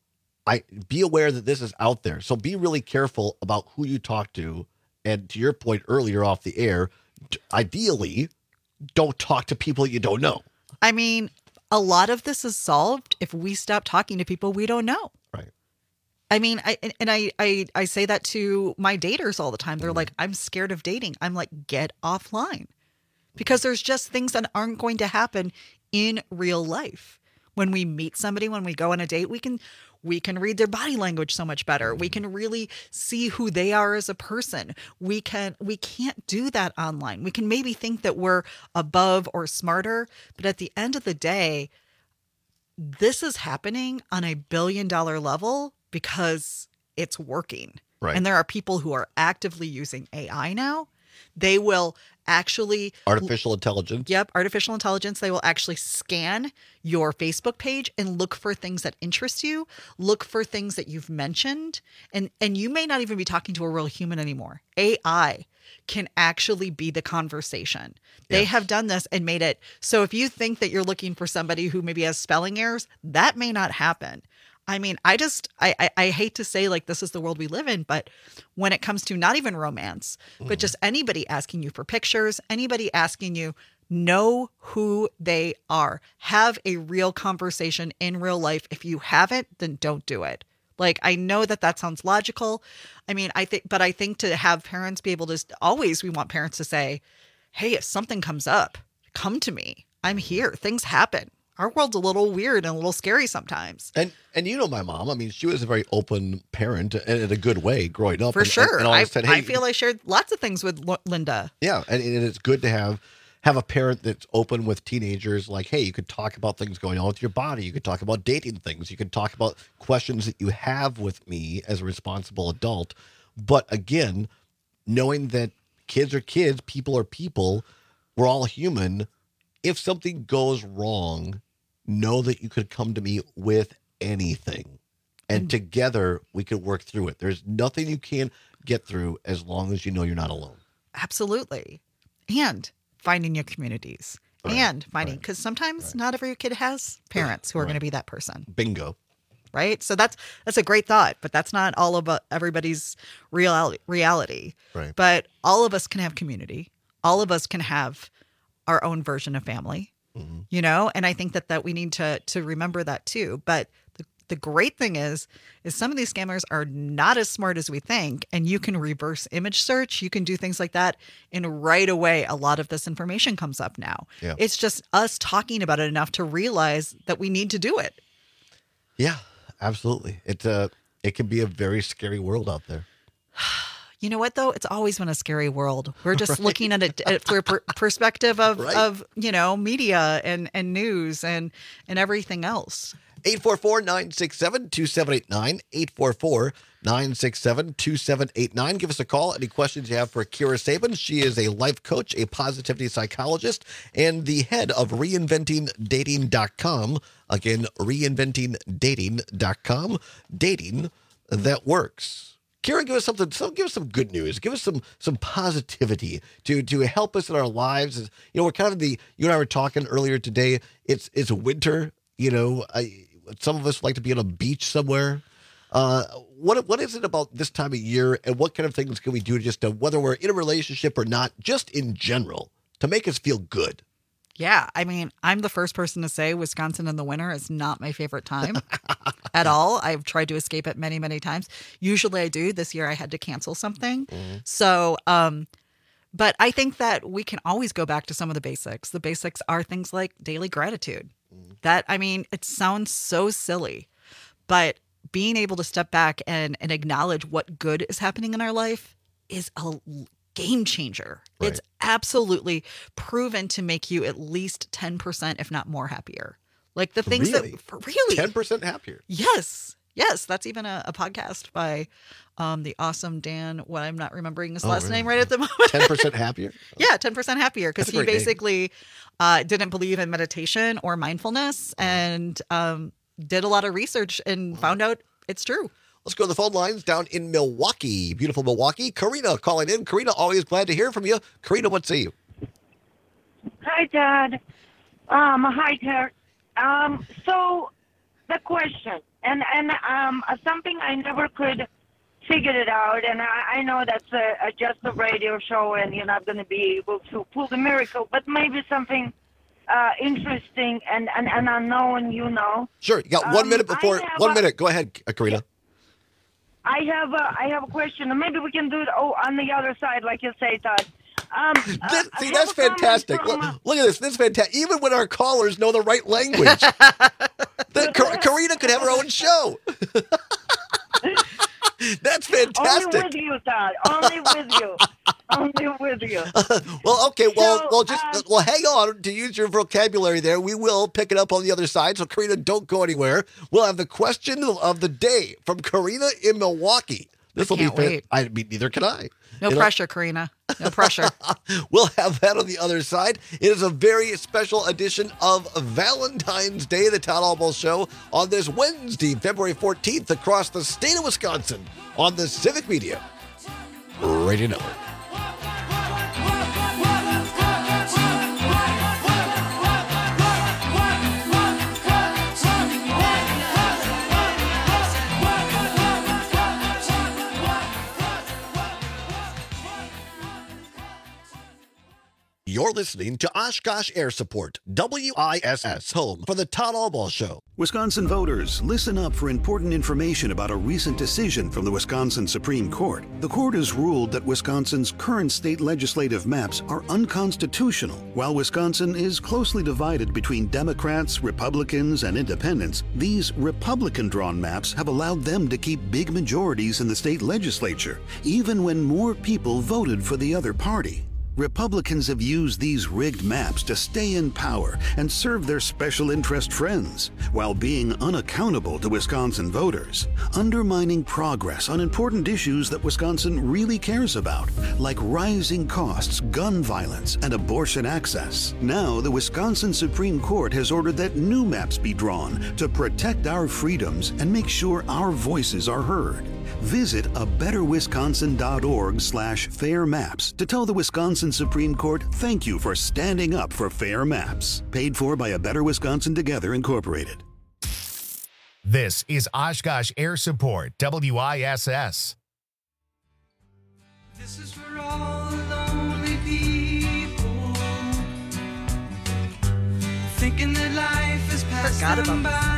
Be aware that this is out there. So be really careful about who you talk to. And to your point earlier off the air, ideally, don't talk to people you don't know. I mean, a lot of this is solved if we stop talking to people we don't know. Right. I mean, I say that to my daters all the time. They're like, I'm scared of dating. I'm like, get offline, because there's just things that aren't going to happen in real life. When we meet somebody, when we go on a date, we can read their body language so much better. We can really see who they are as a person. We can't do that online. We can maybe think that we're above or smarter, but at the end of the day, this is happening on a billion-dollar level because it's working. Right. And there are people who are actively using AI now. They will actually Artificial intelligence. Yep, artificial intelligence. They will actually scan your Facebook page and look for things that interest you, look for things that you've mentioned, and you may not even be talking to a real human anymore. AI can actually be the conversation. They have done this and made it so if you think that you're looking for somebody who maybe has spelling errors, that may not happen. I mean, I hate to say like this is the world we live in, but when it comes to not even romance, but just anybody asking you for pictures, anybody asking you, know who they are. Have a real conversation in real life. If you haven't, then don't do it. Like, I know that sounds logical. I mean, I think to have parents be able to always, we want parents to say, hey, if something comes up, come to me. I'm here. Things happen. Our world's a little weird and a little scary sometimes. And you know my mom. I mean, she was a very open parent in a good way growing up. For sure. And always said, hey, I feel I shared lots of things with Linda. Yeah, and it's good to have a parent that's open with teenagers. Like, hey, you could talk about things going on with your body. You could talk about dating things. You could talk about questions that you have with me as a responsible adult. But again, knowing that kids are kids, people are people, we're all human. If something goes wrong, know that you could come to me with anything. And together we could work through it. There's nothing you can't get through as long as you know you're not alone. Absolutely. And finding your communities. Right. And finding, because sometimes not every kid has parents who are going to be that person. Bingo. Right? So that's a great thought, but that's not all about everybody's reality. Right. But all of us can have community. All of us can have our own version of family. You know, and I think that we need to remember that too. But the great thing is some of these scammers are not as smart as we think, and you can reverse image search. You can do things like that, and right away, a lot of this information comes up now. Yeah. It's just us talking about it enough to realize that we need to do it. Yeah, absolutely. It can be a very scary world out there. You know what, though? It's always been a scary world. We're just looking at it through a perspective of, you know, media and news and everything else. 844-967-2789, 844-967-2789. Give us a call. Any questions you have for Kira Sabin. She is a life coach, a positivity psychologist, and the head of reinventingdating.com. Again, reinventingdating.com. Dating that works. Kira, give us some good news. Give us some positivity to help us in our lives. You know, we're kind of you and I were talking earlier today. It's winter. You know, some of us like to be on a beach somewhere. What is it about this time of year, and what kind of things can we do just to, whether we're in a relationship or not, just in general, to make us feel good? Yeah, I mean, I'm the first person to say Wisconsin in the winter is not my favorite time at all. I've tried to escape it many, many times. Usually I do. This year I had to cancel something. So, but I think that we can always go back to some of the basics. The basics are things like daily gratitude. That, I mean, it sounds so silly, but being able to step back and acknowledge what good is happening in our life is a game changer. Right. It's absolutely proven to make you at least 10%, if not more, happier. Like the things that really 10% happier. Yes. That's even a podcast by the awesome Dan. What I'm not remembering his last name right at the moment. 10% happier. Yeah, 10% happier, because he basically didn't believe in meditation or mindfulness, and did a lot of research and found out it's true. Let's go to the phone lines down in Milwaukee. Beautiful Milwaukee. Karina calling in. Karina, always glad to hear from you. Karina, what say you? Hi, Dad. Hi, Terry. So the question, and something I never could figure it out, and I know that's just a radio show, and you're not going to be able to pull the miracle, but maybe something interesting and unknown, you know. Sure. You got 1 minute before. 1 minute. Go ahead, Karina. I have a question, and maybe we can do it on the other side, like you say, Todd. That's fantastic. Look at this. This is fantastic. Even when our callers know the right language, Karina could have her own show. That's fantastic. Only with you, Todd. Only with you. Only with you. Well, okay. Well, hang on to use your vocabulary there. We will pick it up on the other side. So, Karina, don't go anywhere. We'll have the question of the day from Karina in Milwaukee. This will be wait. I mean, neither can I. No pressure, Karina. No pressure. We'll have that on the other side. It is a very special edition of Valentine's Day, the Todd Albaugh Show, on this Wednesday, February 14th, across the state of Wisconsin on the Civic Media Radio Network. You're listening to Oshkosh Air Support, WISS, home for the Todd Albaugh Show. Wisconsin voters, listen up for important information about a recent decision from the Wisconsin Supreme Court. The court has ruled that Wisconsin's current state legislative maps are unconstitutional. While Wisconsin is closely divided between Democrats, Republicans, and independents, these Republican-drawn maps have allowed them to keep big majorities in the state legislature, even when more people voted for the other party. Republicans have used these rigged maps to stay in power and serve their special interest friends, while being unaccountable to Wisconsin voters, undermining progress on important issues that Wisconsin really cares about, like rising costs, gun violence, and abortion access. Now, the Wisconsin Supreme Court has ordered that new maps be drawn to protect our freedoms and make sure our voices are heard. Visit abetterwisconsin.org/fair maps to tell the Wisconsin Supreme Court thank you for standing up for fair maps. Paid for by A Better Wisconsin Together, Incorporated. This is Oshkosh Air Support, WISS. This is for all the lonely people, thinking that life is passed them by.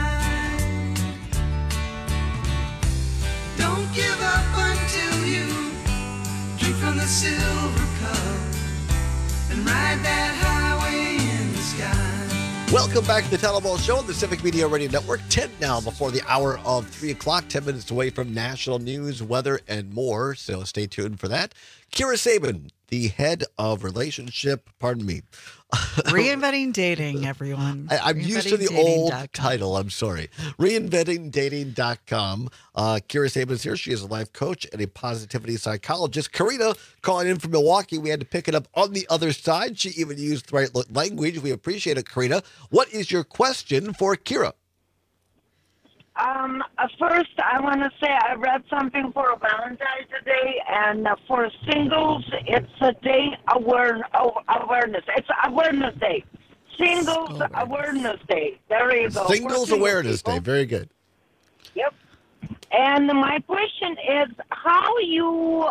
Don't give up until you drink from the silver cup and ride that highway in the sky. Welcome back to the Todd Albaugh Show on the Civic Media Radio Network. 10 now before the hour of 3 o'clock, 10 minutes away from national news, weather, and more. So stay tuned for that. Kira Sabin, the head of Reinventing Dating, everyone. I'm used to the old title. I'm sorry. Reinventingdating.com. Kira Sabin is here. She is a life coach and a positivity psychologist. Karina calling in from Milwaukee. We had to pick it up on the other side. She even used the right language. We appreciate it, Karina. What is your question for Kira? First, I want to say I read something for Valentine's Day, and for singles, it's a day awareness. It's Awareness Day. Singles Awareness Day. There you go. Singles Awareness Day. Very good. Yep. And my question is how you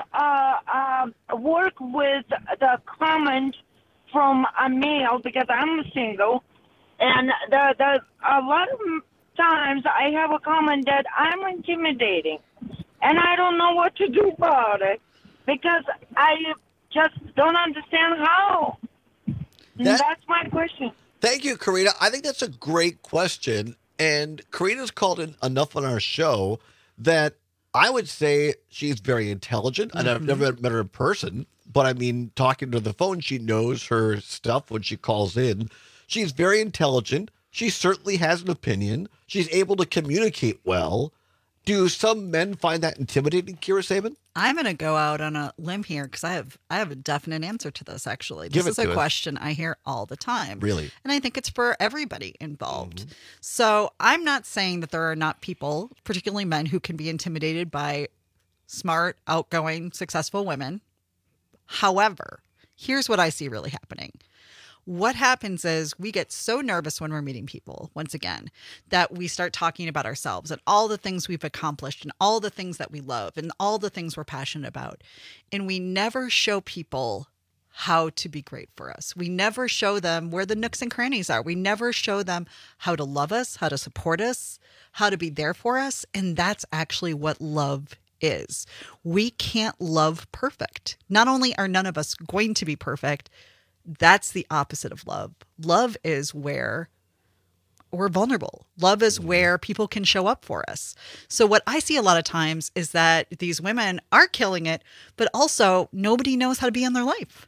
work with the comment from a male, because I'm single, and a lot of times I have a comment that I'm intimidating, and I don't know what to do about it because I just don't understand how. That's my question. Thank you, Karina. I think that's a great question, and Karina's called in enough on our show that I would say she's very intelligent. And I've never met her in person, but I mean, talking to the phone, she knows her stuff when she calls in. She's very intelligent. She certainly has an opinion. She's able to communicate well. Do some men find that intimidating, Kira Sabin? I'm going to go out on a limb here because I have a definite answer to this, actually. This is a question I hear all the time. Really? And I think it's for everybody involved. So I'm not saying that there are not people, particularly men, who can be intimidated by smart, outgoing, successful women. However, here's what I see really happening. What happens is we get so nervous when we're meeting people, once again, that we start talking about ourselves and all the things we've accomplished and all the things that we love and all the things we're passionate about. And we never show people how to be great for us. We never show them where the nooks and crannies are. We never show them how to love us, how to support us, how to be there for us. And that's actually what love is. We can't love perfect. Not only are none of us going to be perfect, that's the opposite of love. Love is where we're vulnerable. Love is where people can show up for us. So what I see a lot of times is that these women are killing it, but also nobody knows how to be in their life.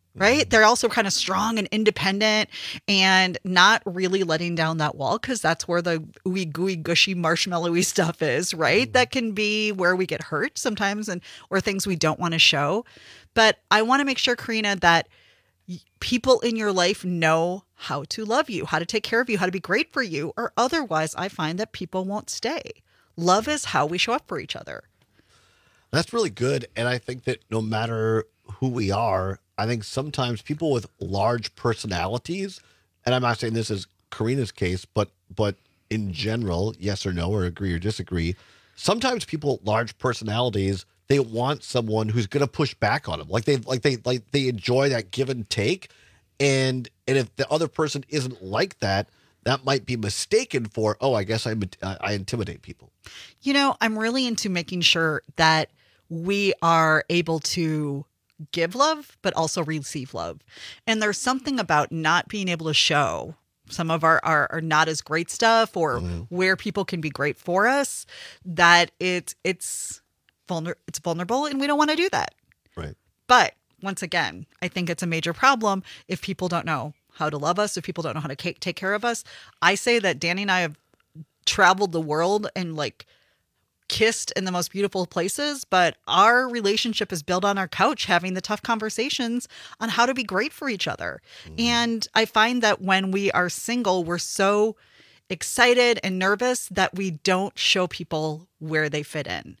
right? They're also kind of strong and independent and not really letting down that wall, because that's where the ooey gooey gushy marshmallowy stuff is, right? That can be where we get hurt sometimes, or things we don't want to show. But I want to make sure, Karina, that people in your life know how to love you, how to take care of you, how to be great for you, or otherwise I find that people won't stay. Love is how we show up for each other. That's really good. And I think that no matter who we are, I think sometimes people with large personalities, and I'm not saying this is Karina's case, but in general, yes or no, or agree or disagree, sometimes people with large personalities, they want someone who's going to push back on them. Like they enjoy that give and take. And if the other person isn't like that, that might be mistaken for, oh, I guess I intimidate people. You know, I'm really into making sure that we are able to give love, but also receive love. And there's something about not being able to show some of our not as great stuff, or where people can be great for us, that it's vulnerable, and we don't want to do that. Right. But once again, I think it's a major problem if people don't know how to love us, if people don't know how to take care of us. I say that Danny and I have traveled the world and like kissed in the most beautiful places, but our relationship is built on our couch, having the tough conversations on how to be great for each other. And I find that when we are single, we're so excited and nervous that we don't show people where they fit in.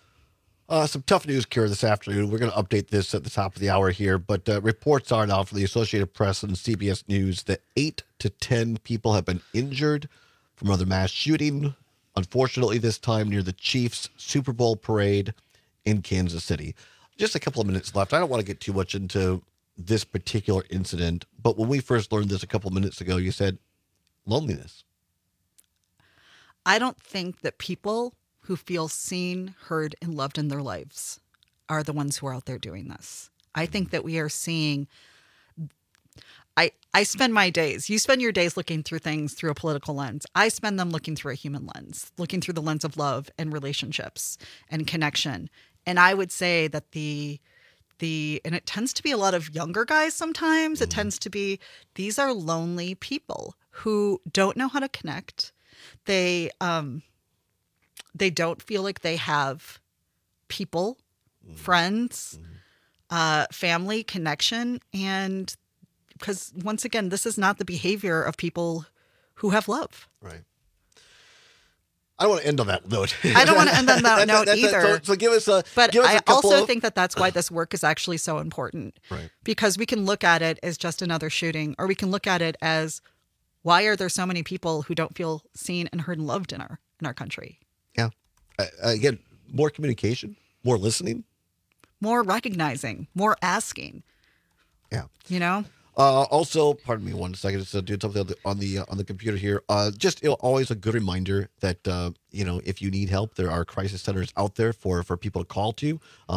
Some tough news, Kira, this afternoon. We're going to update this at the top of the hour here, but reports are now from the Associated Press and CBS News that 8 to 10 people have been injured from another mass shooting, unfortunately this time near the Chiefs Super Bowl parade in Kansas City. Just a couple of minutes left. I don't want to get too much into this particular incident, but when we first learned this a couple of minutes ago, you said loneliness. I don't think that people who feel seen, heard, and loved in their lives are the ones who are out there doing this. I think that we are seeing, I spend my days, you spend your days looking through things through a political lens. I spend them looking through a human lens, looking through the lens of love and relationships and connection. And I would say that and it tends to be a lot of younger guys sometimes. It tends to be, these are lonely people who don't know how to connect. They don't feel like they have people, friends, family, connection. And because once again, this is not the behavior of people who have love. Right. I don't want to end on that note. I don't want to end on that note either. So give us a. But give us I a couple also of... think that that's why this work is actually so important. Right. Because we can look at it as just another shooting, or we can look at it as, why are there so many people who don't feel seen and heard and loved in our country? Yeah. Again, more communication, more listening, more recognizing, more asking. Yeah. You know. Also, pardon me 1 second, just doing something on the computer here. Just always a good reminder that if you need help, there are crisis centers out there for people to call to.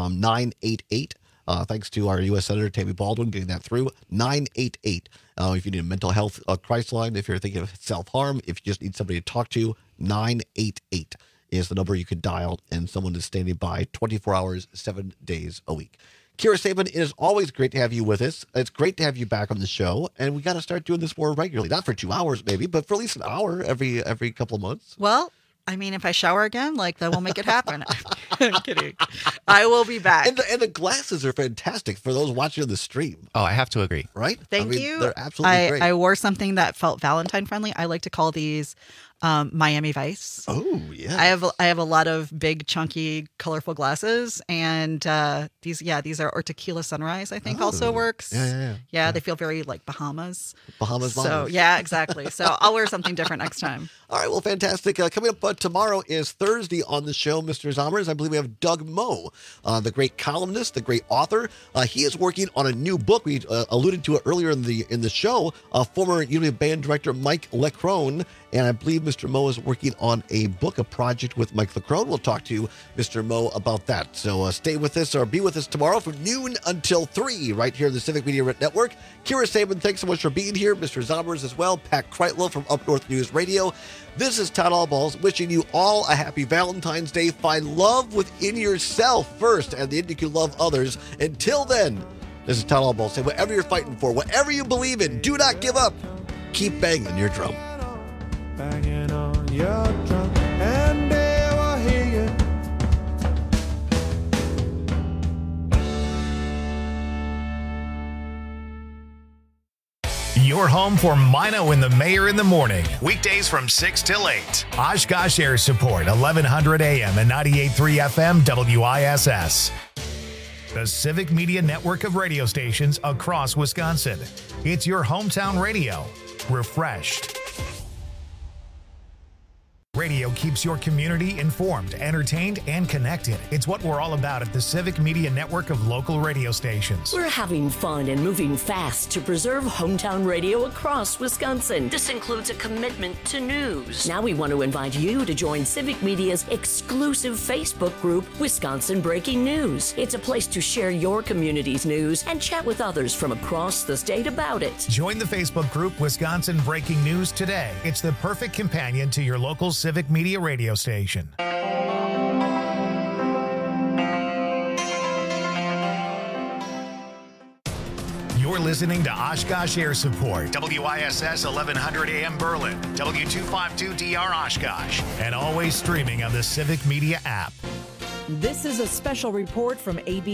988. Thanks to our U.S. Senator Tammy Baldwin getting that through. 988. If you need a mental health crisis line, if you're thinking of self-harm, if you just need somebody to talk to, 988 is the number you could dial, and someone is standing by 24 hours, 7 days a week. Kira Saban, it is always great to have you with us. It's great to have you back on the show, and we got to start doing this more regularly. Not for 2 hours, maybe, but for at least an hour every couple of months. Well, I mean, if I shower again, that will make it happen. I'm kidding. I will be back. And the glasses are fantastic for those watching on the stream. Oh, I have to agree. Right? Thank you. They're absolutely great. I wore something that felt Valentine friendly. I like to call these Miami Vice. Oh, yeah. I have a lot of big, chunky, colorful glasses, and these are, or Tequila Sunrise, I think also works. Yeah. They feel very like Bahamas. So yeah, exactly. So I'll wear something different next time. All right, well, fantastic. Coming up tomorrow is Thursday on the show, Mr. Zommers. I believe we have Doug Moe, the great columnist, the great author. He is working on a new book. We alluded to it earlier in the show. Former Unity Band director Mike Leckrone, and I believe Mr. Moe is working on a project with Mike Leckrone. We'll talk to Mr. Moe about that. So stay with us, or be with us tomorrow from noon until 3 right here in the Civic Media Network. Kira Saban, thanks so much for being here. Mr. Zommers as well. Pat Kreitlow from Up North News Radio. This is Todd Allballs wishing you all a happy Valentine's Day. Find love within yourself first, and then you can love others. Until then, This is Tyler Ball. Say, whatever you're fighting for, whatever you believe in, do not give up. Keep banging your drum. Banging on your drum, and they will hear you. Your home for Mino and the Mayor in the morning. Weekdays from 6 till 8. Oshkosh Air Support, 1100 AM and 98.3 FM WISS. The Civic Media network of radio stations across Wisconsin. It's your hometown radio. Refreshed. Radio keeps your community informed, entertained, and connected. It's what we're all about at the Civic Media network of local radio stations. We're having fun and moving fast to preserve hometown radio across Wisconsin. This includes a commitment to news. Now we want to invite you to join Civic Media's exclusive Facebook group, Wisconsin Breaking News. It's a place to share your community's news and chat with others from across the state about it. Join the Facebook group Wisconsin Breaking News today. It's the perfect companion to your local Civic Media radio station. You're listening to Oshkosh Air Support, WISS 1100 AM Berlin, W252DR Oshkosh, and always streaming on the Civic Media app. This is a special report from AB